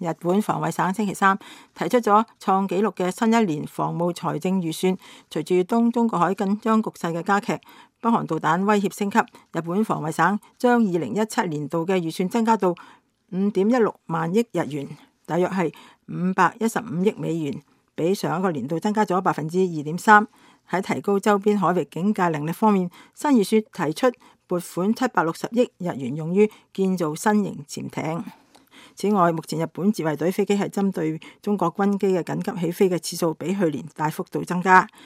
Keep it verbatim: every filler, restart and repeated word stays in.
日本防衛省星期三提出咗創紀錄嘅新一年防務財政預算。隨住東中國海緊張局勢嘅加劇，北韓導彈威脅升級，日本防衛省將二零一七年度嘅預算增加到五點一六萬億日元，大約係五百一十五億美元，比上一個年度增加咗百分之二點三。喺提高周邊海域警戒能力方面，新預算提出撥款七百六十億日元用於建造新型潛艇。此外，目前日本自衛隊飛機係針對中國軍機嘅緊急起飛嘅次數比去年大幅度增加。